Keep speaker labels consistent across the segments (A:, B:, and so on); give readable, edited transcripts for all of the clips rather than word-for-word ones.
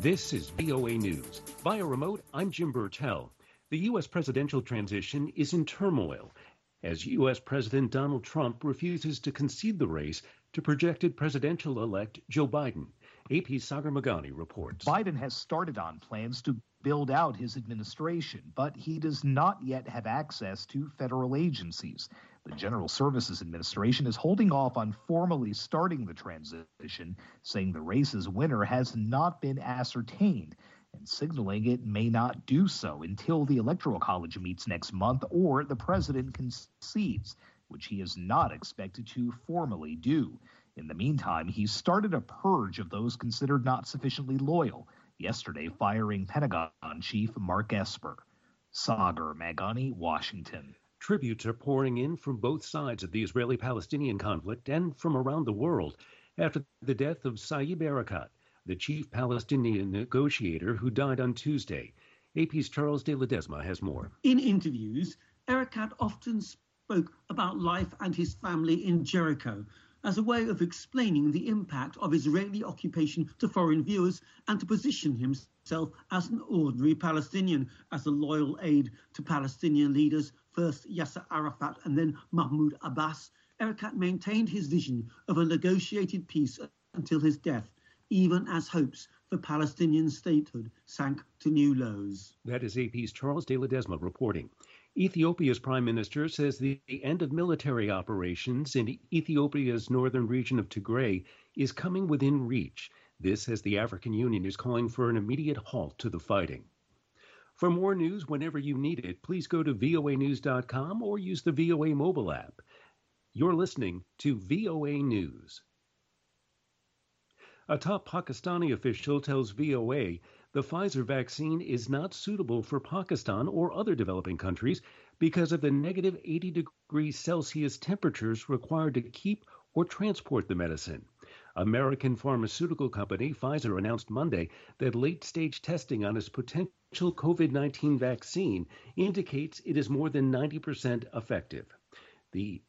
A: This is VOA News. Via remote, I'm Jim Burtell. The U.S. presidential transition is in turmoil as U.S. President Donald Trump refuses to concede the race to projected presidential-elect Joe Biden. AP's Sagar Meghani reports.
B: Biden has started on plans to build out his administration, but he does not yet have access to federal agencies. The General Services Administration is holding off on formally starting the transition, saying the race's winner has not been ascertained and signaling it may not do so until the Electoral College meets next month or the president concedes, which he is not expected to formally do. In the meantime, he started a purge of those considered not sufficiently loyal, yesterday firing Pentagon Chief Mark Esper. Sagar Meghani, Washington.
A: Tributes are pouring in from both sides of the Israeli-Palestinian conflict and from around the world after the death of Saeb Erekat, the chief Palestinian negotiator who died on Tuesday. AP's Charles de Ledesma has more.
C: In interviews, Erekat often spoke about life and his family in Jericho as a way of explaining the impact of Israeli occupation to foreign viewers and to position himself as an ordinary Palestinian, as a loyal aide to Palestinian leaders, first Yasser Arafat and then Mahmoud Abbas. Erekat maintained his vision of a negotiated peace until his death, even as hopes for Palestinian statehood sank to new lows.
A: That is AP's Charles de Ledesma reporting. Ethiopia's prime minister says the end of military operations in Ethiopia's northern region of Tigray is coming within reach. This as the African Union is calling for an immediate halt to the fighting. For more news whenever you need it, please go to voanews.com or use the VOA mobile app. You're listening to VOA News. A top Pakistani official tells VOA the Pfizer vaccine is not suitable for Pakistan or other developing countries because of the negative 80 degrees Celsius temperatures required to keep or transport the medicine. American pharmaceutical company Pfizer announced Monday that late-stage testing on its potential COVID-19 vaccine indicates it is more than 90% effective. The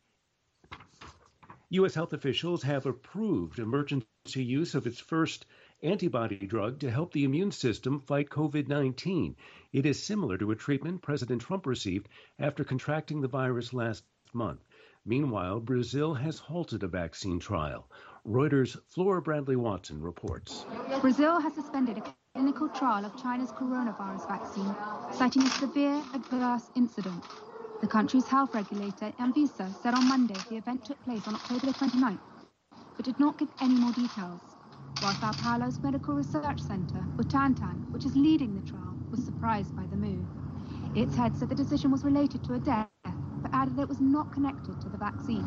A: U.S. health officials have approved emergency use of its first antibody drug to help the immune system fight COVID-19. It is similar to a treatment President Trump received after contracting the virus last month. Meanwhile, Brazil has halted a vaccine trial. Reuters' Flora Bradley Watson reports.
D: Brazil has suspended a clinical trial of China's coronavirus vaccine, citing a severe adverse incident. The country's health regulator, Anvisa, said on Monday the event took place on October the 29th, but did not give any more details. While Sao Paulo's Medical Research Center, Butantan, which is leading the trial, was surprised by the move. Its head said the decision was related to a death, but added that it was not connected to the vaccine.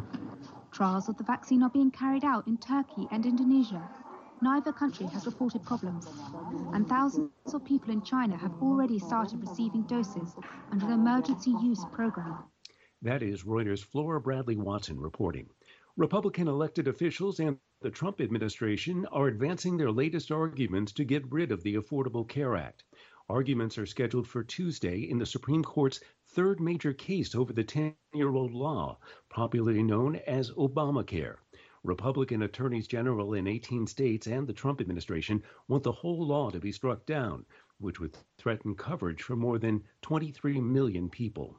D: Trials of the vaccine are being carried out in Turkey and Indonesia. Neither country has reported problems, and thousands of people in China have already started receiving doses under the emergency use program.
A: That is Reuters' Flora Bradley Watson reporting. Republican elected officials and the Trump administration are advancing their latest arguments to get rid of the Affordable Care Act. Arguments are scheduled for Tuesday in the Supreme Court's third major case over the 10-year-old law, popularly known as Obamacare. Republican attorneys general in 18 states and the Trump administration want the whole law to be struck down, which would threaten coverage for more than 23 million people.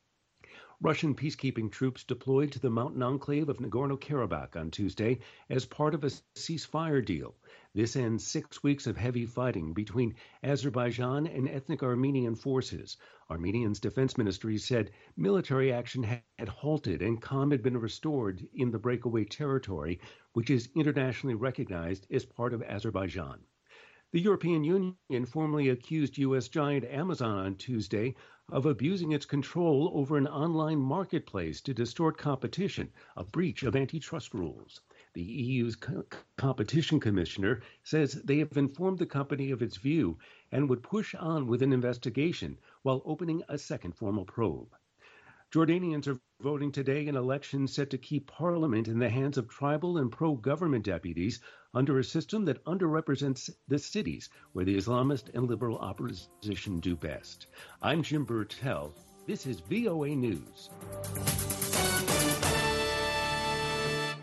A: Russian peacekeeping troops deployed to the mountain enclave of Nagorno-Karabakh on Tuesday as part of a ceasefire deal. This ends 6 weeks of heavy fighting between Azerbaijan and ethnic Armenian forces. Armenia's defense ministry said military action had halted and calm had been restored in the breakaway territory, which is internationally recognized as part of Azerbaijan. The European Union formally accused U.S. giant Amazon on Tuesday of abusing its control over an online marketplace to distort competition, a breach of antitrust rules. The EU's competition commissioner says they have informed the company of its view and would push on with an investigation while opening a second formal probe. Jordanians are voting today in elections set to keep parliament in the hands of tribal and pro-government deputies under a system that underrepresents the cities where the Islamist and liberal opposition do best. I'm Jim Burtell. This is VOA News.